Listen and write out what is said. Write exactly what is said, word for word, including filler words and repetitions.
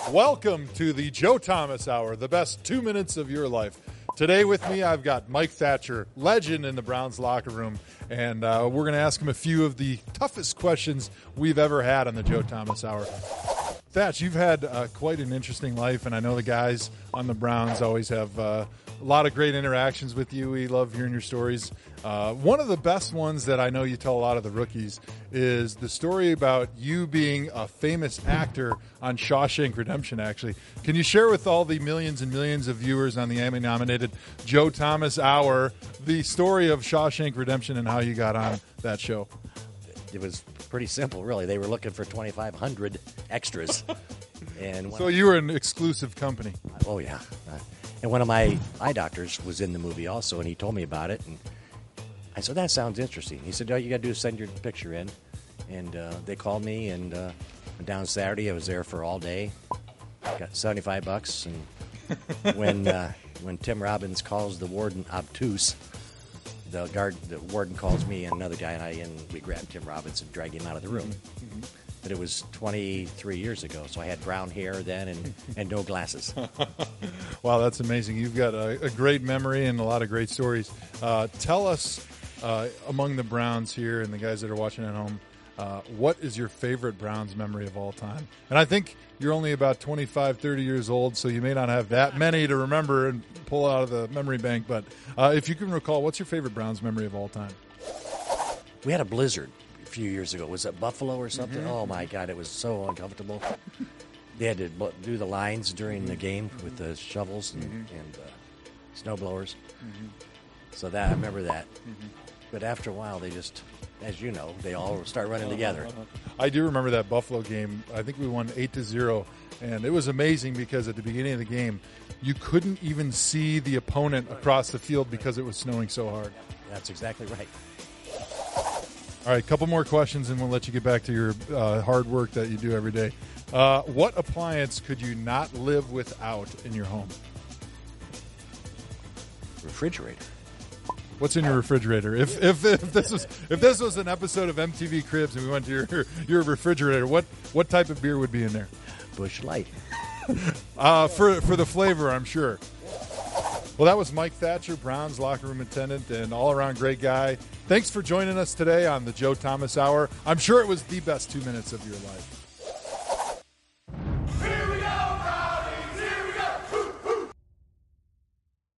Welcome to the Joe Thomas Hour, the best two minutes of your life. Today with me, I've got Mike Thatcher, legend in the Browns locker room, and uh, we're going to ask him a few of the toughest questions we've ever had on the Joe Thomas Hour. Thatch, you've had uh, quite an interesting life, and I know the guys on the Browns always have uh, a lot of great interactions with you. We love hearing your stories. Uh, one of the best ones that I know you tell a lot of the rookies is the story about you being a famous actor on Shawshank Redemption, actually. Can you share with all the millions and millions of viewers on the Emmy-nominated Joe Thomas Hour the story of Shawshank Redemption and how you got on that show? It was pretty simple, really. They were looking for twenty-five hundred extras. and So you were an exclusive company. Oh, yeah. Uh, and one of my eye doctors was in the movie also, and he told me about it. And I said, that sounds interesting. He said, all you got to do is send your picture in. And uh, they called me, and uh, down Saturday, I was there for all day. Got seventy-five bucks. And when uh, when Tim Robbins calls the warden obtuse, the guard, the warden calls me and another guy, and I and we grabbed Tim Robbins and dragged him out of the room. Mm-hmm. But it was twenty-three years ago, so I had brown hair then and, and no glasses. Wow, that's amazing. You've got a, a great memory and a lot of great stories. Uh, tell us, uh, among the Browns here and the guys that are watching at home, uh, what is your favorite Browns memory of all time? And I think you're only about twenty-five, thirty years old, so you may not have that many to remember and pull out of the memory bank. But uh, if you can recall, what's your favorite Browns memory of all time? We had a blizzard a few years ago. Was it Buffalo or something? Mm-hmm. Oh, my God, it was so uncomfortable. They had to bu- do the lines during the game with the shovels and, mm-hmm. and uh, snow blowers. Mm-hmm. So that I remember that. Mm-hmm. But after a while, they just, as you know, they all start running together. I do remember that Buffalo game. I think we won eight to zero, and it was amazing because at the beginning of the game, you couldn't even see the opponent across the field because it was snowing so hard. That's exactly right. All right, a couple more questions, and we'll let you get back to your uh, hard work that you do every day. Uh, what appliance could you not live without in your home? Refrigerator. What's in your refrigerator? If if if this was if this was an episode of M T V Cribs and we went to your your refrigerator, what what type of beer would be in there? Busch Light. uh, for for the flavor, I'm sure. Well, that was Mike Thatcher, Browns locker room attendant and all-around great guy. Thanks for joining us today on the Joe Thomas Hour. I'm sure it was the best two minutes of your life.